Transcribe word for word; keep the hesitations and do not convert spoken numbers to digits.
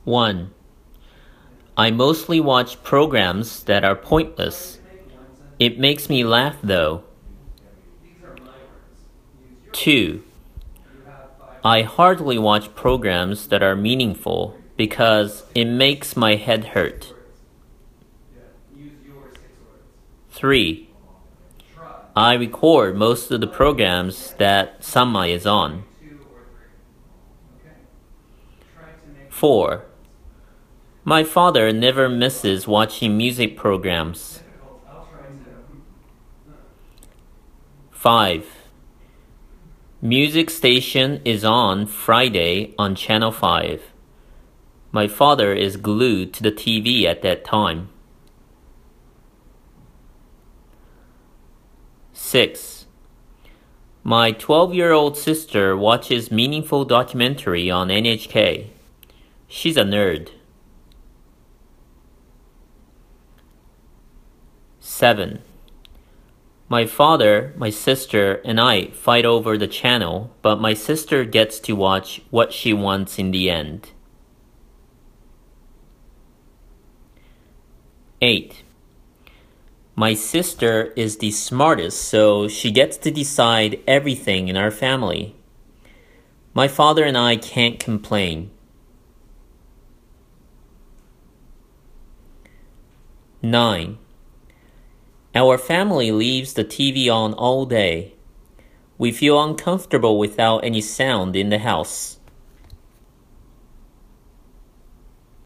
one. I mostly watch programs that are pointless. It makes me laugh though. two. I hardly watch programs that are meaningful because it makes my head hurt. three. I record most of the programs that Sama is on. four. My father never misses watching music programs. five. Music station is on Friday on Channel five. My father is glued to the T V at that time. six. My twelve-year-old sister watches meaningful documentary on N H K. She's a nerd. seven. My father, my sister, and I fight over the channel, but my sister gets to watch what she wants in the end. eight. My sister is the smartest, so she gets to decide everything in our family. My father and I can't complain. nine. Our family leaves the T V on all day. We feel uncomfortable without any sound in the house.